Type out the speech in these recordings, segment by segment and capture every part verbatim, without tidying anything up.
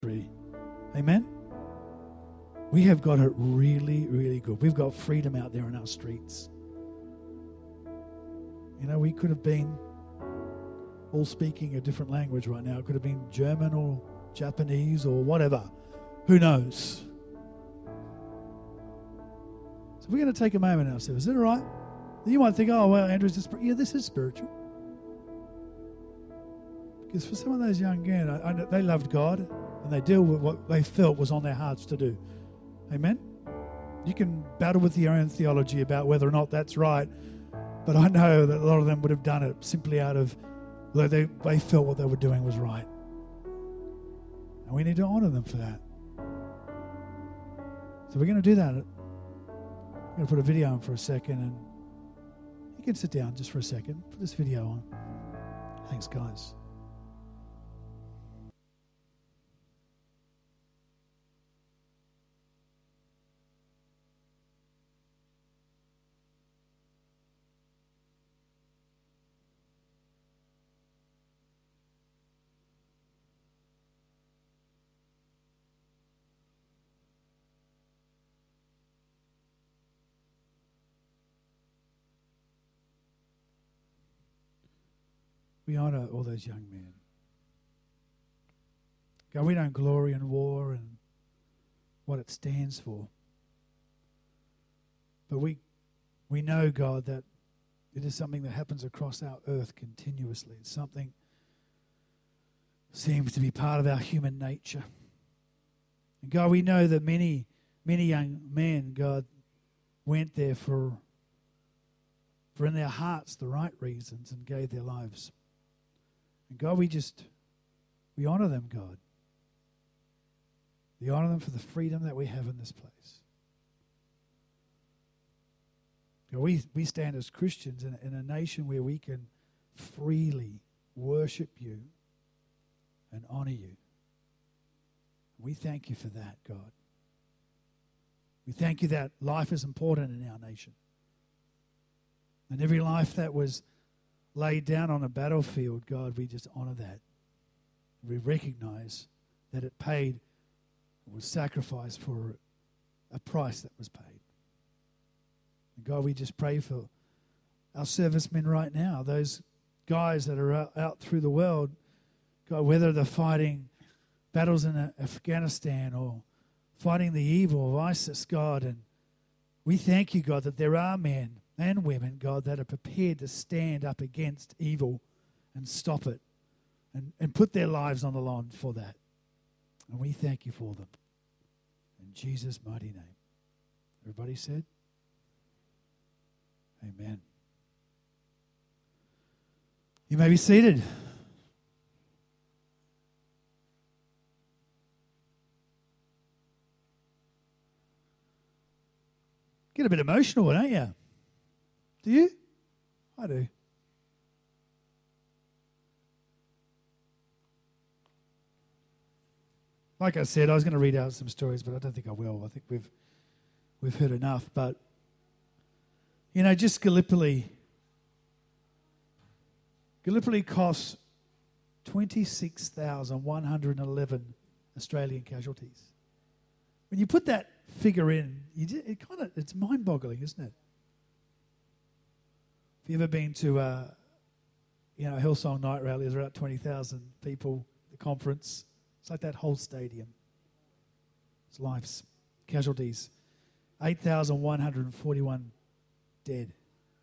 Amen? We have got it really, really good. We've got freedom out there in our streets. You know, we could have been all speaking a different language right now. It could have been German or Japanese or whatever. Who knows? So we're going to take a moment ourselves. Is that all right? You might think, oh, well, Andrew's just... Yeah, this is spiritual. Because for some of those young men, I, I, they loved God and they deal with what they felt was on their hearts to do. Amen? You can battle with your own theology about whether or not that's right, but I know that a lot of them would have done it simply out of, they, they felt what they were doing was right. And we need to honor them for that. So we're going to do that. I'm going to put a video on for a second, and you can sit down just for a second. Put this video on. Thanks, guys. We honor all those young men. God, we don't glory in war and what it stands for. But we we know, God, that it is something that happens across our earth continuously. It's something that seems to be part of our human nature. And God, we know that many, many young men, God, went there for, for in their hearts the right reasons and gave their lives. And God, we just, we honor them, God. We honor them for the freedom that we have in this place. God, we, we stand as Christians in, in a nation where we can freely worship you and honor you. We thank you for that, God. We thank you that life is important in our nation. And every life that was laid down on a battlefield, God, we just honor that. We recognize that it paid, it was sacrificed for a price that was paid. And God, we just pray for our servicemen right now, those guys that are out, out through the world, God, whether they're fighting battles in Afghanistan or fighting the evil of ISIS, God, and we thank you, God, that there are men and women, God, that are prepared to stand up against evil and stop it and, and put their lives on the line for that. And we thank you for them. In Jesus' mighty name. Everybody said? Amen. You may be seated. Get a bit emotional, don't you? Do you? I do. Like I said, I was going to read out some stories, but I don't think I will. I think we've we've heard enough. But, you know, just Gallipoli. Gallipoli costs twenty-six thousand one hundred eleven Australian casualties. When you put that figure in, you just, it kind of it's mind-boggling, isn't it? If you've ever been to, uh, you know, Hillsong Night Rally, there's about twenty thousand people, the conference. It's like that whole stadium. It's lives, casualties. eight thousand one hundred forty-one dead.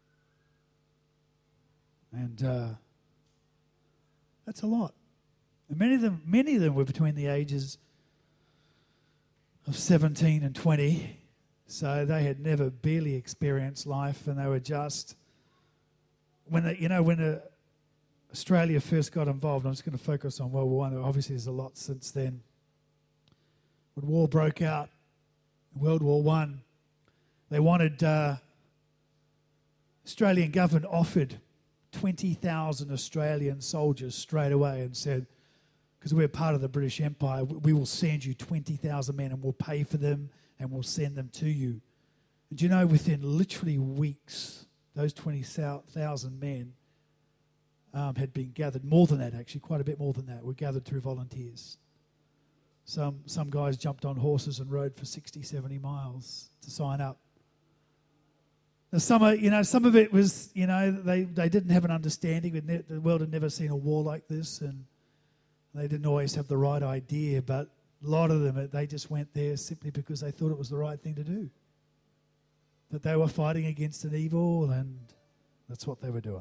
And uh, that's a lot. And many of them, many of them were between the ages of seventeen and twenty. So they had never barely experienced life, and they were just... When they, you know, when uh, Australia first got involved, I'm just going to focus on World War One. Obviously, there's a lot since then. When war broke out, World War One, they wanted uh, Australian government offered twenty thousand Australian soldiers straight away and said, because we're part of the British Empire, we will send you twenty thousand men and we'll pay for them and we'll send them to you. And you know, within literally weeks, those twenty thousand men um, had been gathered, more than that actually, quite a bit more than that, were gathered through volunteers. Some some guys jumped on horses and rode for sixty, seventy miles to sign up. Now some of, you know, some of it was, you know, they, they didn't have an understanding. The world had never seen a war like this, and they didn't always have the right idea. But a lot of them, they just went there simply because they thought it was the right thing to do. That they were fighting against an evil, and that's what they were doing.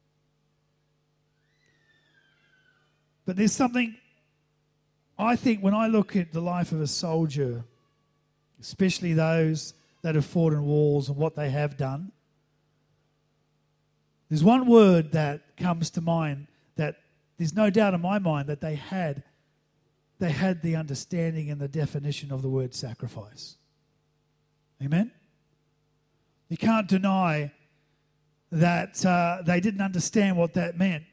But there's something, I think, when I look at the life of a soldier, especially those that have fought in wars and what they have done, there's one word that comes to mind that there's no doubt in my mind that they had, they had the understanding and the definition of the word sacrifice. Amen? You can't deny that uh, they didn't understand what that meant.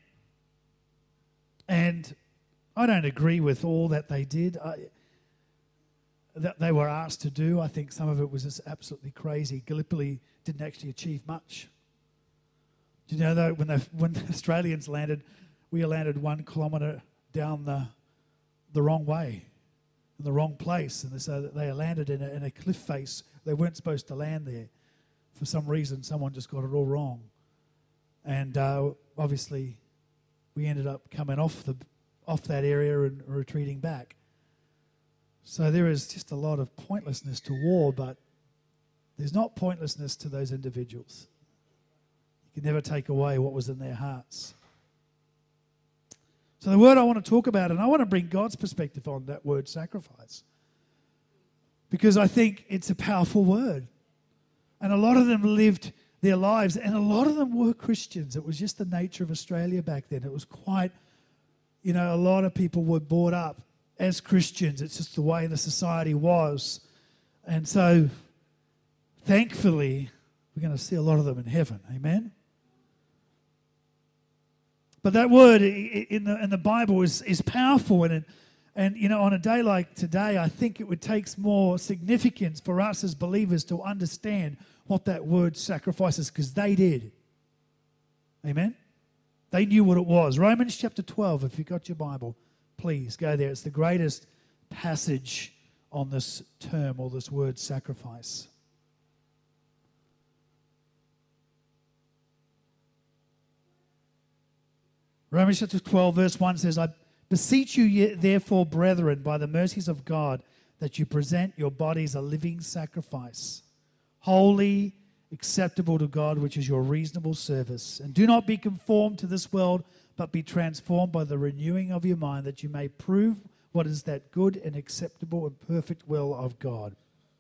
And I don't agree with all that they did, I, that they were asked to do. I think some of it was just absolutely crazy. Gallipoli didn't actually achieve much. Do you know, though, when, when the Australians landed, we landed one kilometre down the the wrong way, in the wrong place. And so they landed in a, in a cliff face. They weren't supposed to land there. For some reason, someone just got it all wrong. And uh, obviously, we ended up coming off the off that area and retreating back. So there is just a lot of pointlessness to war, but there's not pointlessness to those individuals. You can never take away what was in their hearts. So the word I want to talk about, and I want to bring God's perspective on that word sacrifice, because I think it's a powerful word. And a lot of them lived their lives, and a lot of them were Christians. It was just the nature of Australia back then. It was quite, you know, a lot of people were brought up as Christians. It's just the way the society was. And so, thankfully, we're going to see a lot of them in heaven. Amen? But that word in the in the Bible is, is powerful. And, and, you know, on a day like today, I think it would take more significance for us as believers to understand what that word sacrifices, because they did. Amen? They knew what it was. Romans chapter twelve, if you've got your Bible, please go there. It's the greatest passage on this term or this word sacrifice. Romans chapter twelve, verse one says, I beseech you therefore, brethren, by the mercies of God, that you present your bodies a living sacrifice, holy, acceptable to God, which is your reasonable service. And do not be conformed to this world, but be transformed by the renewing of your mind, that you may prove what is that good and acceptable and perfect will of God.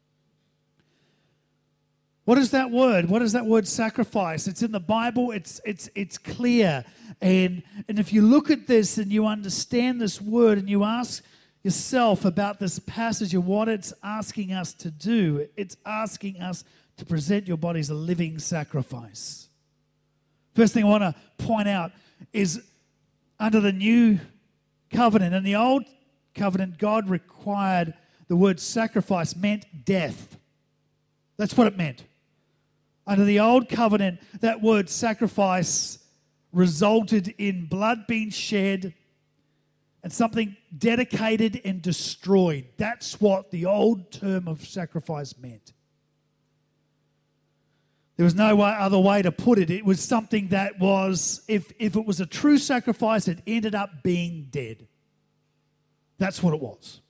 What is that word? What is that word sacrifice? It's in the Bible. It's it's it's clear. And, and if you look at this and you understand this word and you ask yourself about this passage and what it's asking us to do, it's asking us to present your body as a living sacrifice. First thing I want to point out is under the new covenant. In the old covenant, God required, the word sacrifice meant death. That's what it meant. Under the old covenant, that word sacrifice resulted in blood being shed and something dedicated and destroyed. That's what the old term of sacrifice meant. There was no way, other way to put it. It was something that was, if, if it was a true sacrifice, it ended up being dead. That's what it was.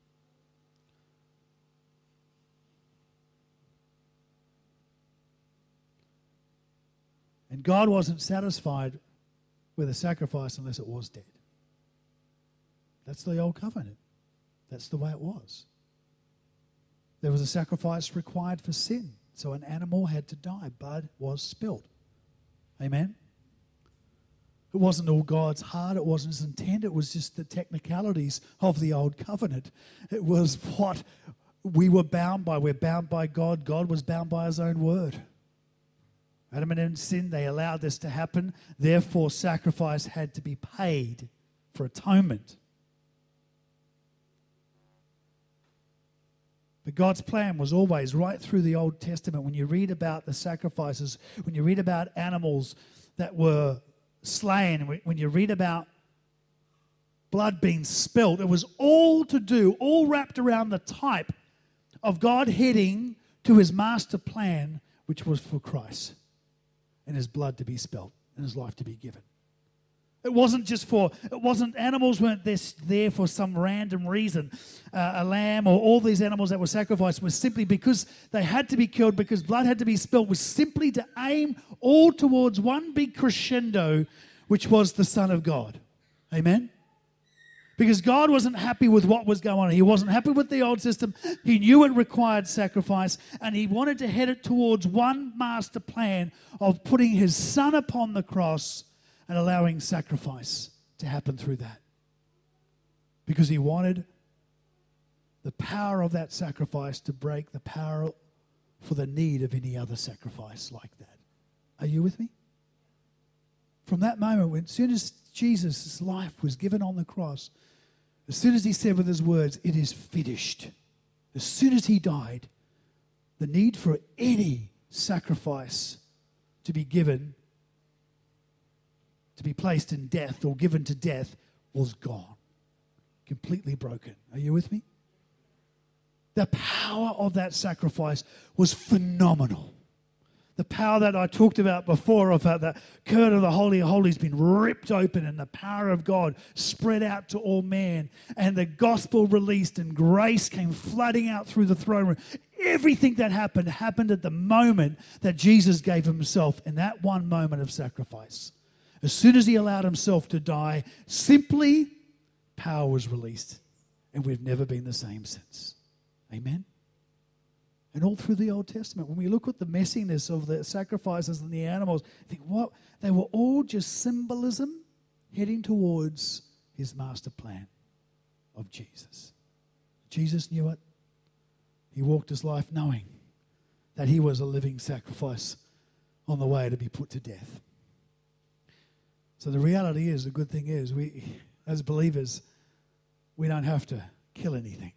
And God wasn't satisfied with a sacrifice unless it was dead. That's the old covenant. That's the way it was. There was a sacrifice required for sin. So an animal had to die. Blood was spilled. Amen? It wasn't all God's heart. It wasn't his intent. It was just the technicalities of the old covenant. It was what we were bound by. We're bound by God. God was bound by his own word. Adam and Eve sinned. They allowed this to happen. Therefore, sacrifice had to be paid for atonement. But God's plan was always right through the Old Testament. When you read about the sacrifices, when you read about animals that were slain, when you read about blood being spilt. It was all to do, all wrapped around the type of God heading to his master plan, which was for Christ and his blood to be spilt and his life to be given. It wasn't just for, it wasn't, animals weren't this, there for some random reason. Uh, a lamb or all these animals that were sacrificed was simply because they had to be killed, because blood had to be spilt, was simply to aim all towards one big crescendo, which was the Son of God. Amen? Because God wasn't happy with what was going on. He wasn't happy with the old system. He knew it required sacrifice, and he wanted to head it towards one master plan of putting his Son upon the cross and allowing sacrifice to happen through that. Because he wanted the power of that sacrifice to break the power for the need of any other sacrifice like that. Are you with me? From that moment, when as soon as Jesus' life was given on the cross, as soon as he said with his words, "It is finished," as soon as he died, the need for any sacrifice to be given, to be placed in death or given to death, was gone. Completely broken. Are you with me? The power of that sacrifice was phenomenal. The power that I talked about before of how the curtain of the Holy of Holies been ripped open and the power of God spread out to all man, and the gospel released and grace came flooding out through the throne room. Everything that happened happened at the moment that Jesus gave himself in that one moment of sacrifice. As soon as he allowed himself to die, simply power was released, and we've never been the same since. Amen? And all through the Old Testament, when we look at the messiness of the sacrifices and the animals, think, what? They were all just symbolism heading towards his master plan of Jesus. Jesus knew it. He walked his life knowing that he was a living sacrifice on the way to be put to death. So the reality is, the good thing is, we, as believers, we don't have to kill anything.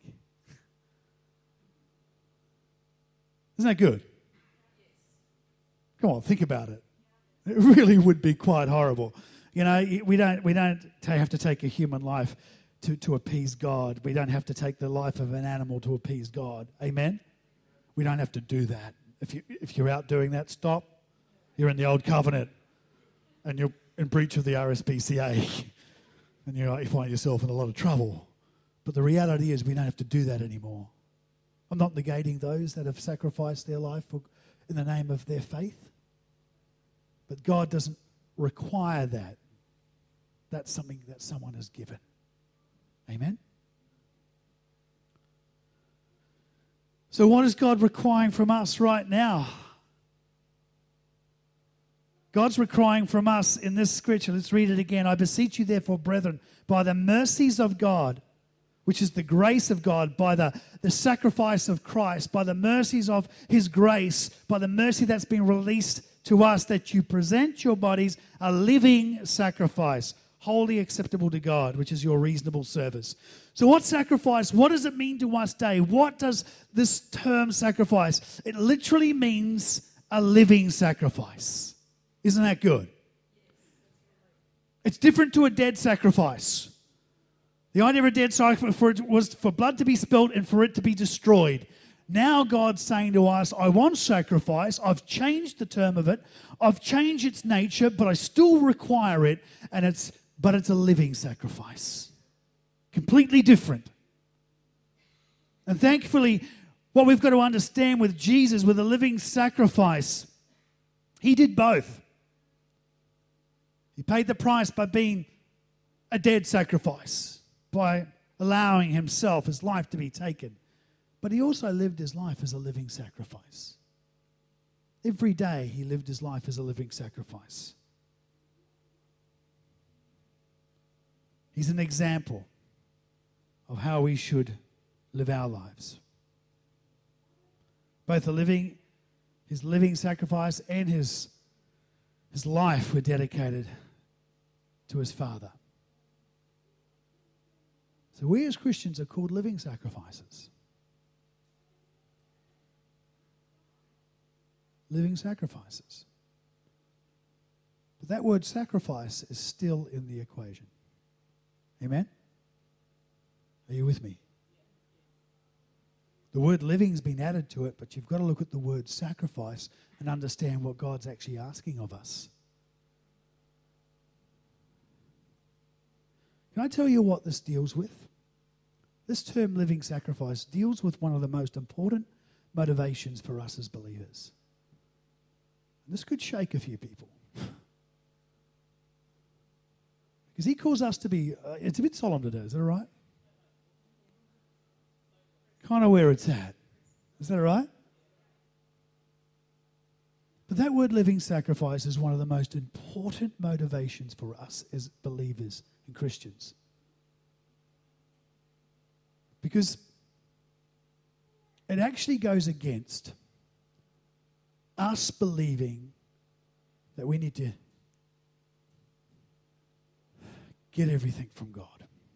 Isn't that good? Come on, think about it. It really would be quite horrible. You know, we don't we don't have to take a human life to, to appease God. We don't have to take the life of an animal to appease God. Amen? We don't have to do that. If you if you're out doing that, stop. You're in the old covenant, and you're in breach of the R S P C A, and you you find yourself in a lot of trouble. But the reality is, we don't have to do that anymore. I'm not negating those that have sacrificed their life for, in the name of their faith. But God doesn't require that. That's something that someone has given. Amen? So what is God requiring from us right now? God's requiring from us in this scripture, let's read it again. I beseech you therefore, brethren, by the mercies of God, which is the grace of God, by the, the sacrifice of Christ, by the mercies of his grace, by the mercy that's been released to us, that you present your bodies a living sacrifice, wholly acceptable to God, which is your reasonable service. So what sacrifice, what does it mean to us today? What does this term sacrifice? It literally means a living sacrifice. Isn't that good? It's different to a dead sacrifice. The idea of a dead sacrifice was for blood to be spilt and for it to be destroyed. Now God's saying to us, I want sacrifice. I've changed the term of it. I've changed its nature, but I still require it. And it's, but it's a living sacrifice. Completely different. And thankfully, what we've got to understand with Jesus, with a living sacrifice, he did both. He paid the price by being a dead sacrifice, by allowing himself, his life to be taken. But he also lived his life as a living sacrifice. Every day he lived his life as a living sacrifice. He's an example of how we should live our lives. Both the living, his living sacrifice and his, his life were dedicated to his Father. So we as Christians are called living sacrifices. Living sacrifices. But that word sacrifice is still in the equation. Amen? Are you with me? The word living's been added to it, but you've got to look at the word sacrifice and understand what God's actually asking of us. Can I tell you what this deals with? This term living sacrifice deals with one of the most important motivations for us as believers. And this could shake a few people. Because he calls us to be, uh, it's a bit solemn today, is that all right? Kind of where it's at. Is that all right? But that word living sacrifice is one of the most important motivations for us as believers and Christians. Because it actually goes against us believing that we need to get everything from God.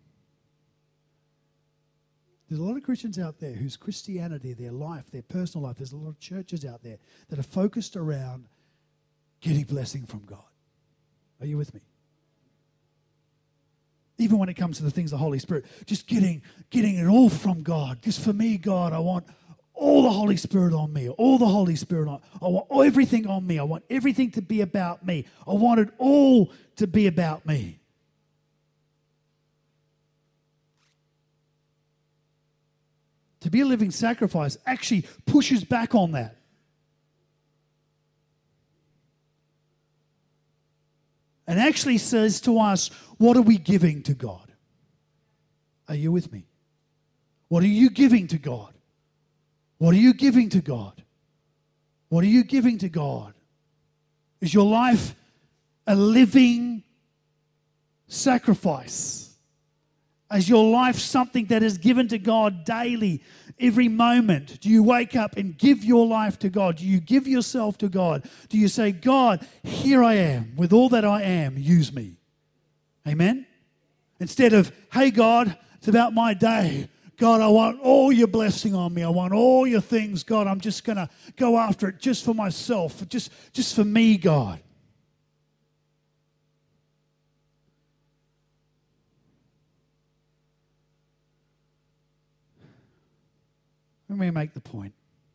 There's a lot of Christians out there whose Christianity, their life, their personal life, there's a lot of churches out there that are focused around getting blessing from God. Are you with me? Even when it comes to the things of the Holy Spirit, just getting, getting it all from God. Just for me, God, I want all the Holy Spirit on me, all the Holy Spirit on. I want everything on me. I want everything to be about me. I want it all to be about me. To be a living sacrifice actually pushes back on that. And actually says to us, what are we giving to God? Are you with me? What are you giving to God? What are you giving to God? What are you giving to God? Is your life a living sacrifice? Is your life something that is given to God daily, every moment? Do you wake up and give your life to God? Do you give yourself to God? Do you say, God, here I am, with all that I am, use me? Amen? Instead of, hey God, it's about my day. God, I want all your blessing on me. I want all your things. God, I'm just going to go after it just for myself, just, just for me, God. Let me make the point.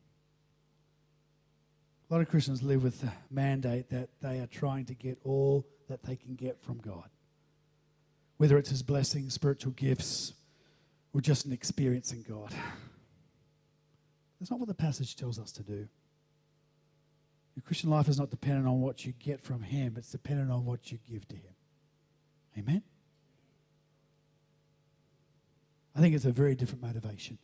A lot of Christians live with the mandate that they are trying to get all that they can get from God. Whether it's His blessings, spiritual gifts, or just an experience in God. That's not what the passage tells us to do. Your Christian life is not dependent on what you get from Him. It's dependent on what you give to Him. Amen? I think it's a very different motivation.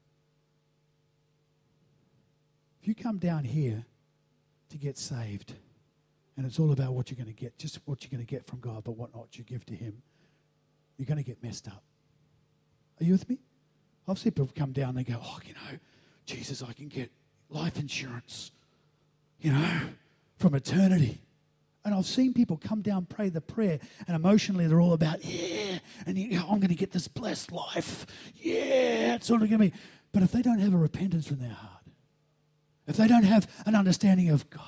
If you come down here to get saved, and it's all about what you're going to get, just what you're going to get from God, but what not you give to Him, you're going to get messed up. Are you with me? I've seen people come down and they go, oh, you know, Jesus, I can get life insurance, you know, from eternity. And I've seen people come down, pray the prayer, and emotionally they're all about, yeah, and you know, I'm going to get this blessed life. Yeah, it's all going to be. But if they don't have a repentance in their heart, if they don't have an understanding of God,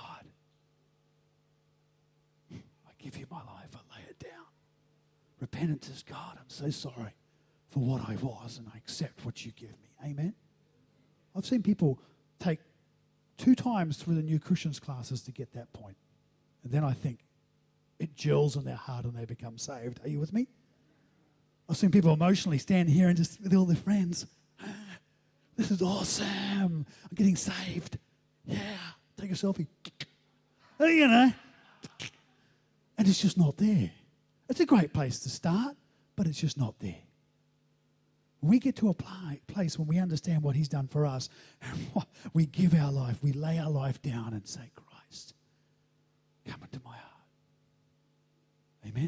I give you my life, I lay it down. Repentance is, God, I'm so sorry for what I was, and I accept what you give me. Amen? I've seen people take two times through the new Christians classes to get that point. And then I think it gels in their heart and they become saved. Are you with me? I've seen people emotionally stand here and just with all their friends, this is awesome. I'm getting saved. Yeah. Take a selfie. You know. And it's just not there. It's a great place to start, but it's just not there. When we get to a place when we understand what He's done for us, and we give our life, we lay our life down and say, Christ, come into my heart. Amen.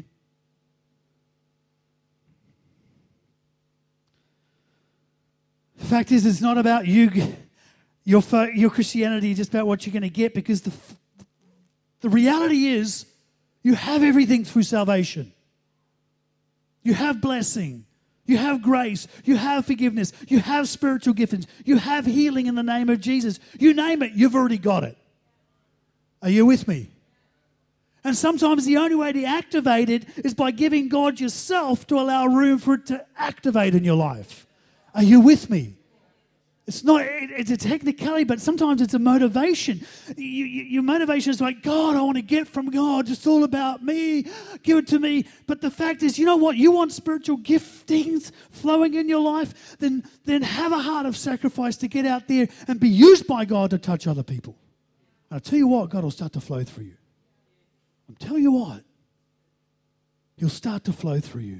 The fact is, it's not about you, your, your Christianity, just about what you're going to get, because the, the reality is you have everything through salvation. You have blessing. You have grace. You have forgiveness. You have spiritual giftings. You have healing in the name of Jesus. You name it, you've already got it. Are you with me? And sometimes the only way to activate it is by giving God yourself to allow room for it to activate in your life. Are you with me? It's not, it, it's a technicality, but sometimes it's a motivation. You, you, your motivation is like, God, I want to get from God. It's all about me. Give it to me. But the fact is, you know what? You want spiritual giftings flowing in your life? Then, then have a heart of sacrifice to get out there and be used by God to touch other people. And I'll tell you what, God will start to flow through you. I'll tell you what. He'll start to flow through you.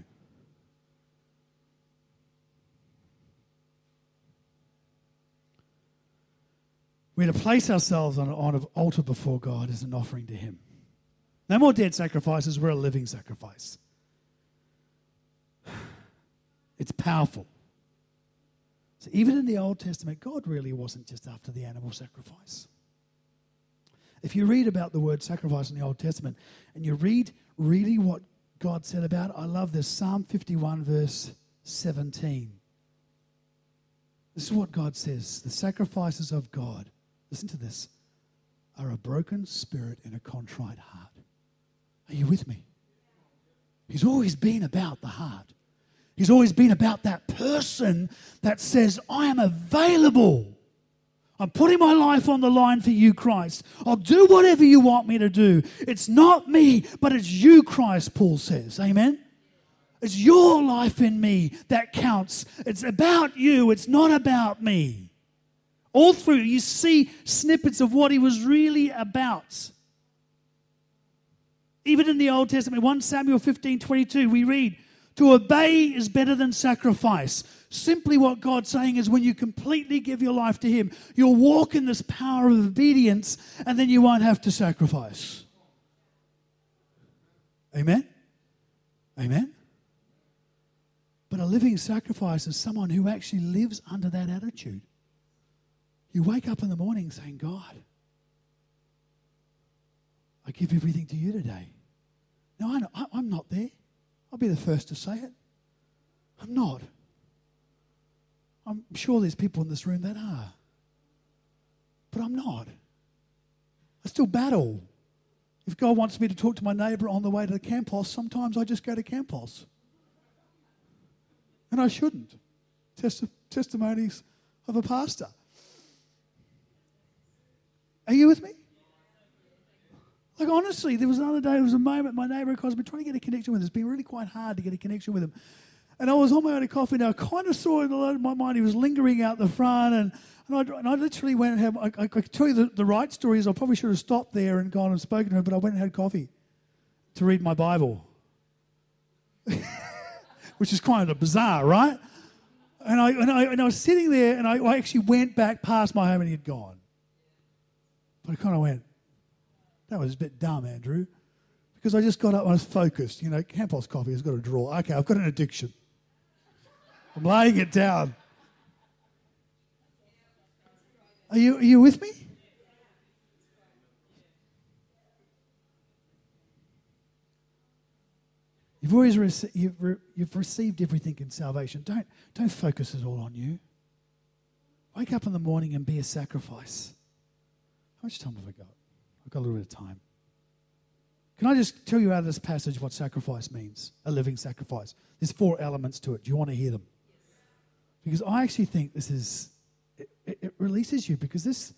We're to place ourselves on an altar before God as an offering to Him. No more dead sacrifices, we're a living sacrifice. It's powerful. So even in the Old Testament, God really wasn't just after the animal sacrifice. If you read about the word sacrifice in the Old Testament, and you read really what God said about it, I love this, Psalm fifty-one verse seventeen. This is what God says, the sacrifices of God, listen to this, are a broken spirit and a contrite heart. Are you with me? He's always been about the heart. He's always been about that person that says, I am available. I'm putting my life on the line for you, Christ. I'll do whatever you want me to do. It's not me, but it's you, Christ, Paul says. Amen? It's your life in me that counts. It's about you. It's not about me. All through, you see snippets of what he was really about. Even in the Old Testament, First Samuel fifteen twenty-two, we read, to obey is better than sacrifice. Simply what God's saying is when you completely give your life to Him, you'll walk in this power of obedience and then you won't have to sacrifice. Amen? Amen? But a living sacrifice is someone who actually lives under that attitude. You wake up in the morning saying, God, I give everything to you today. No, I know, I, I'm not there. I'll be the first to say it. I'm not. I'm sure there's people in this room that are. But I'm not. I still battle. If God wants me to talk to my neighbour on the way to the campus, sometimes I just go to campus. And I shouldn't. Testi- testimonies of a pastor. Are you with me? Like, honestly, there was another day, there was a moment, my neighbour, I've been trying to get a connection with him. It's been really quite hard to get a connection with him. And I was on my way to coffee, and I kind of saw in my mind he was lingering out the front, and, and, I, and I literally went and had, I, I, I could tell you the, the right story is I probably should have stopped there and gone and spoken to him, but I went and had coffee to read my Bible. Which is kind of bizarre, right? And I, and I, and I was sitting there, and I, I actually went back past my home, and he had gone. But I kind of went, that was a bit dumb, Andrew. Because I just got up and I was focused. You know, Campos coffee has got a draw. Okay, I've got an addiction. I'm laying it down. Are you, are you with me? You've always rece- you've, re- you've received everything in salvation. Don't, don't focus it all on you. Wake up in the morning and be a sacrifice. How much time have I got? I've got a little bit of time. Can I just tell you out of this passage what sacrifice means? A living sacrifice. There's four elements to it. Do you want to hear them? Because I actually think this is, it, it, it releases you because this,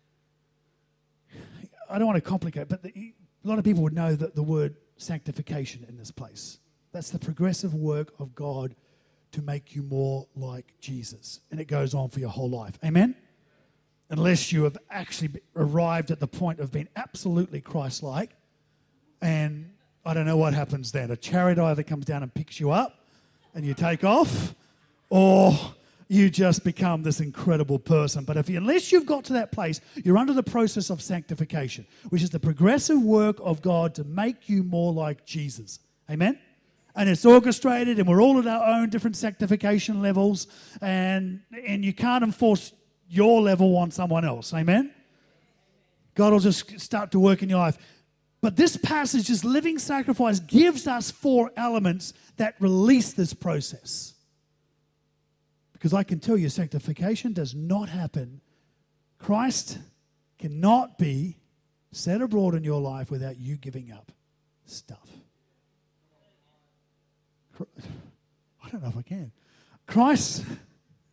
I don't want to complicate, but the, a lot of people would know that the word sanctification in this place. That's the progressive work of God to make you more like Jesus. And it goes on for your whole life. Amen? Unless you have actually arrived at the point of being absolutely Christ-like, and I don't know what happens then. A chariot either comes down and picks you up and you take off, or you just become this incredible person. But if you, unless you've got to that place, you're under the process of sanctification, which is the progressive work of God to make you more like Jesus. Amen? And it's orchestrated, and we're all at our own different sanctification levels, and, and you can't enforce your level on someone else. Amen? God will just start to work in your life. But this passage, this living sacrifice, gives us four elements that release this process. Because I can tell you, sanctification does not happen. Christ cannot be set abroad in your life without you giving up stuff. I don't know if I can. Christ,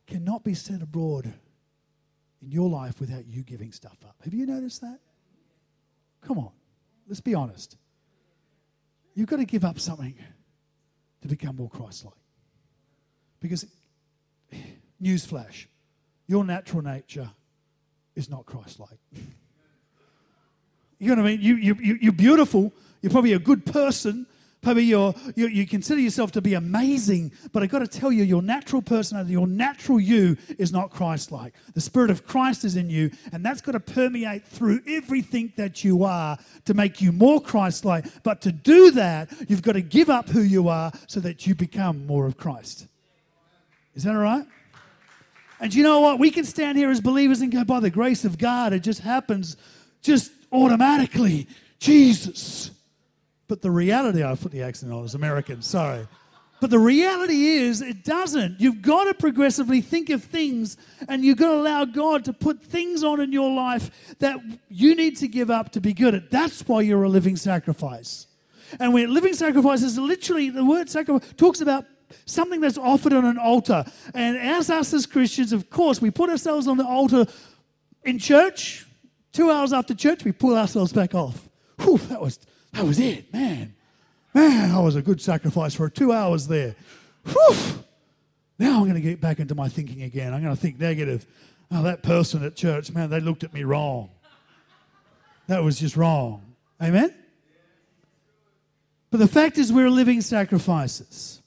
cannot be set abroad in your life without you giving stuff up. Have you noticed that? Come on, let's be honest. You've got to give up something to become more Christ-like. Because, newsflash, your natural nature is not Christ-like. You know what I mean? You, you, you're beautiful. You're probably a good person. Probably you're, you, you consider yourself to be amazing. But I've got to tell you, your natural personality, your natural you is not Christ-like. The Spirit of Christ is in you, and that's got to permeate through everything that you are to make you more Christ-like. But to do that, you've got to give up who you are so that you become more of Christ. Is that all right? And you know what? We can stand here as believers and go, by the grace of God, it just happens just automatically. Jesus. But the reality, I put the accent on, as American, sorry. But the reality is it doesn't. You've got to progressively think of things, and you've got to allow God to put things on in your life that you need to give up to be good at. That's why you're a living sacrifice. And when living sacrifice is literally, the word sacrifice talks about something that's offered on an altar. And as us as Christians, of course, we put ourselves on the altar in church. Two hours after church, we pull ourselves back off. Whew, that was that was it, man. Man, I was a good sacrifice for two hours there. Whew. Now I'm going to get back into my thinking again. I'm going to think negative. Oh, that person at church, man, they looked at me wrong. That was just wrong. Amen? But the fact is we're living sacrifices.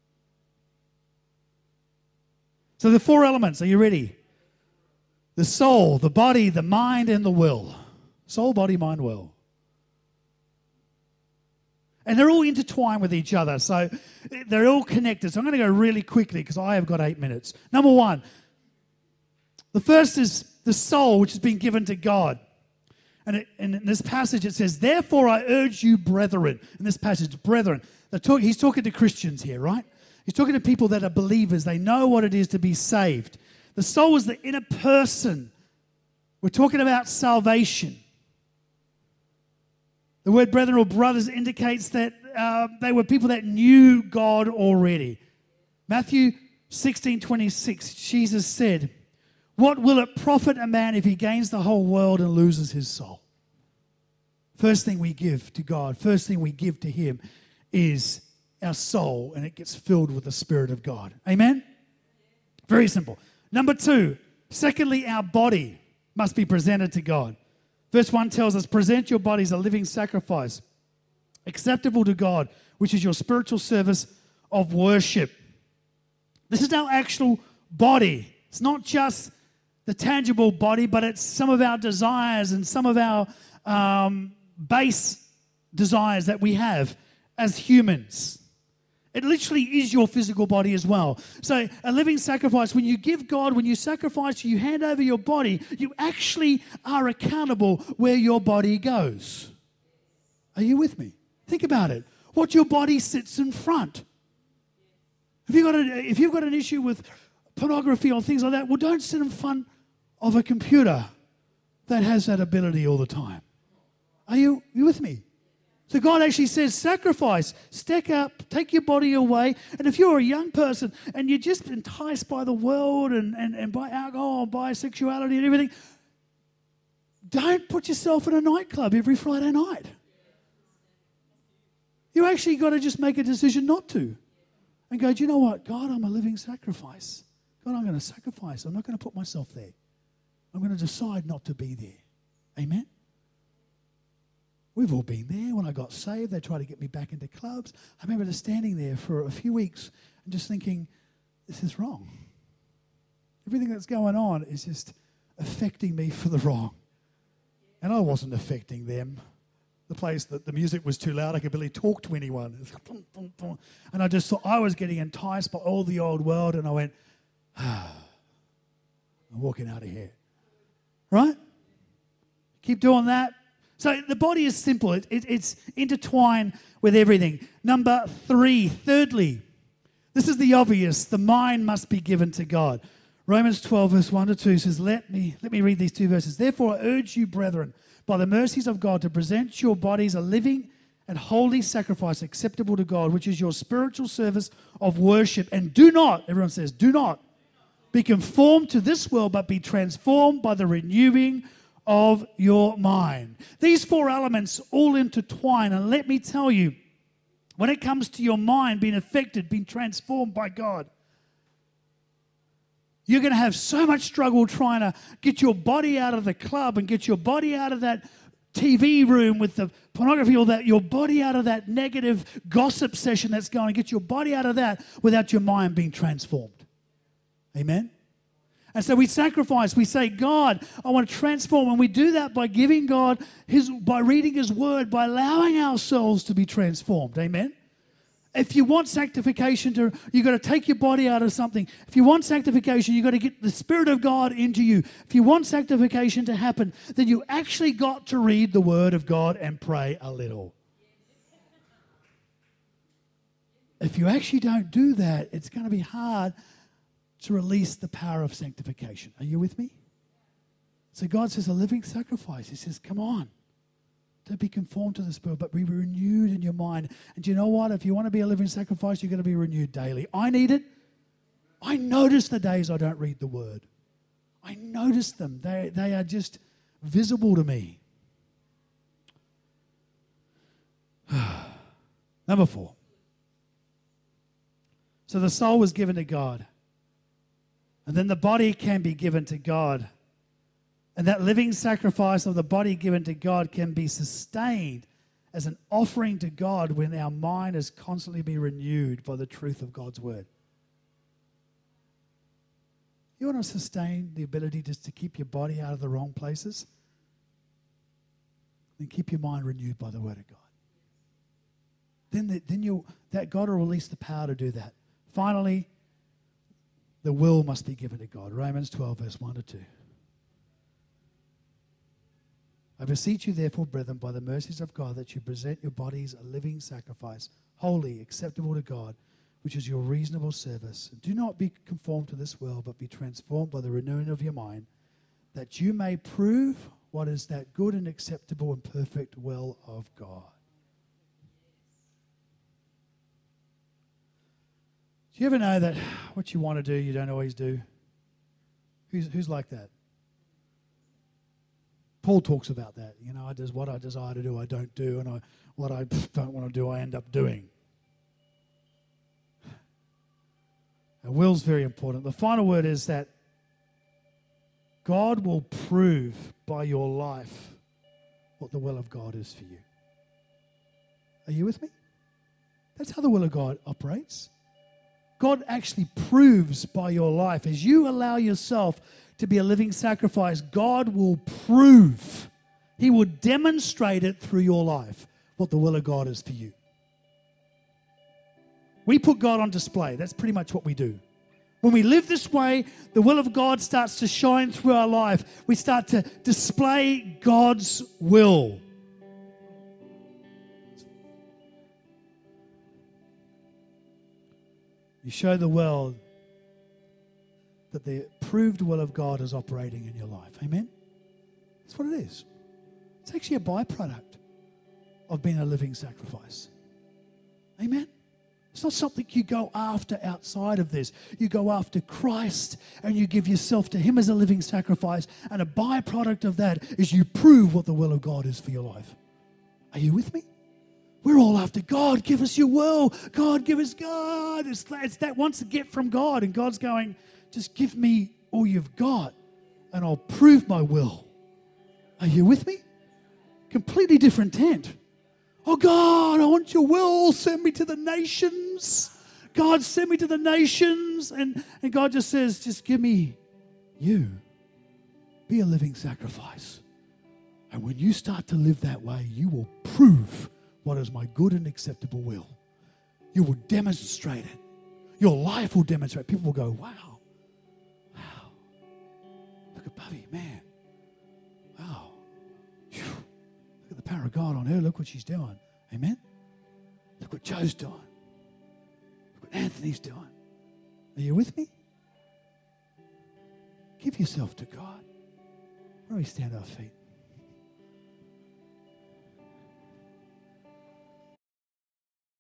So the four elements, are you ready? The soul, the body, the mind, and the will. Soul, body, mind, will. And they're all intertwined with each other, so they're all connected. So I'm going to go really quickly because I have got eight minutes. Number one, the first is the soul, which has been given to God. And, it, and in this passage it says, therefore I urge you, brethren. In this passage, brethren. Talk, he's talking to Christians here, right? He's talking to people that are believers. They know what it is to be saved. The soul is the inner person. We're talking about salvation. The word brethren or brothers indicates that uh, they were people that knew God already. Matthew sixteen twenty-six, Jesus said, what will it profit a man if he gains the whole world and loses his soul? First thing we give to God, first thing we give to him is our soul, and it gets filled with the Spirit of God. Amen? Very simple. Number two, secondly, our body must be presented to God. Verse one tells us, present your bodies a living sacrifice, acceptable to God, which is your spiritual service of worship. This is our actual body. It's not just the tangible body, but it's some of our desires and some of our um, base desires that we have as humans. It literally is your physical body as well. So a living sacrifice, when you give God, when you sacrifice, you hand over your body, you actually are accountable where your body goes. Are you with me? Think about it. What your body sits in front. If you've got, a, if you've got an issue with pornography or things like that, well, don't sit in front of a computer that has that ability all the time. Are you, are you with me? So God actually says, sacrifice, stack up, take your body away. And if you're a young person and you're just enticed by the world and, and, and by alcohol, by sexuality and everything, don't put yourself in a nightclub every Friday night. You actually got to just make a decision not to. And go, do you know what? God, I'm a living sacrifice. God, I'm going to sacrifice. I'm not going to put myself there. I'm going to decide not to be there. Amen? We've all been there. When I got saved, they tried to get me back into clubs. I remember just standing there for a few weeks and just thinking, this is wrong. Everything that's going on is just affecting me for the wrong. And I wasn't affecting them. The place that the music was too loud, I could barely talk to anyone. And I just thought I was getting enticed by all the old world, and I went, ah, I'm walking out of here. Right? Keep doing that. So the body is simple. It, it, it's intertwined with everything. Number three, thirdly, this is the obvious. The mind must be given to God. Romans twelve, verse one to two says, let me, let me read these two verses. Therefore, I urge you, brethren, by the mercies of God, to present your bodies a living and holy sacrifice acceptable to God, which is your spiritual service of worship. And do not, everyone says, do not, be conformed to this world, but be transformed by the renewing of your mind. These four elements all intertwine, and let me tell you, when it comes to your mind being affected, being transformed by God, you're going to have so much struggle trying to get your body out of the club and get your body out of that T V room with the pornography, or that your body out of that negative gossip session that's going, get your body out of that without your mind being transformed. Amen? And so we sacrifice. We say, God, I want to transform. And we do that by giving God His, by reading His Word, by allowing ourselves to be transformed. Amen? If you want sanctification, to, you've got to take your body out of something. If you want sanctification, you've got to get the Spirit of God into you. If you want sanctification to happen, then you actually got to read the Word of God and pray a little. If you actually don't do that, it's going to be hard to release the power of sanctification. Are you with me? So God says a living sacrifice. He says, come on. Don't be conformed to the Spirit, but be renewed in your mind. And do you know what? If you want to be a living sacrifice, you're going to be renewed daily. I need it. I notice the days I don't read the Word. I notice them. They, they are just visible to me. Number four. So the soul was given to God. And then the body can be given to God. And that living sacrifice of the body given to God can be sustained as an offering to God when our mind is constantly being renewed by the truth of God's Word. You want to sustain the ability just to keep your body out of the wrong places? Then keep your mind renewed by the Word of God. Then, the, then you'll, that God will release the power to do that. Finally, the will must be given to God. Romans twelve, verse one to two. I beseech you, therefore, brethren, by the mercies of God, that you present your bodies a living sacrifice, holy, acceptable to God, which is your reasonable service. And do not be conformed to this world, but be transformed by the renewing of your mind, that you may prove what is that good and acceptable and perfect will of God. Do you ever know that what you want to do, you don't always do? Who's, who's like that? Paul talks about that. You know, I does what I desire to do, I don't do, and I, what I don't want to do, I end up doing. And will's very important. The final word is that God will prove by your life what the will of God is for you. Are you with me? That's how the will of God operates. God actually proves by your life. As you allow yourself to be a living sacrifice, God will prove. He will demonstrate it through your life what the will of God is for you. We put God on display. That's pretty much what we do. When we live this way, the will of God starts to shine through our life. We start to display God's will. You show the world that the proved will of God is operating in your life. Amen? That's what it is. It's actually a byproduct of being a living sacrifice. Amen? It's not something you go after outside of this. You go after Christ and you give yourself to Him as a living sacrifice. And a byproduct of that is you prove what the will of God is for your life. Are you with me? We're all after God. Give us your will. God, give us God. It's, it's that wants to get from God. And God's going, just give me all you've got and I'll prove my will. Are you with me? Completely different tent. Oh, God, I want your will. Send me to the nations. God, send me to the nations. And, and God just says, just give me you. Be a living sacrifice. And when you start to live that way, you will prove what is my good and acceptable will. You will demonstrate it. Your life will demonstrate. People will go, wow. Wow. Look at Bubby, man. Wow. Whew. Look at the power of God on her. Look what she's doing. Amen? Look what Joe's doing. Look what Anthony's doing. Are you with me? Give yourself to God. Why don't we stand on our feet?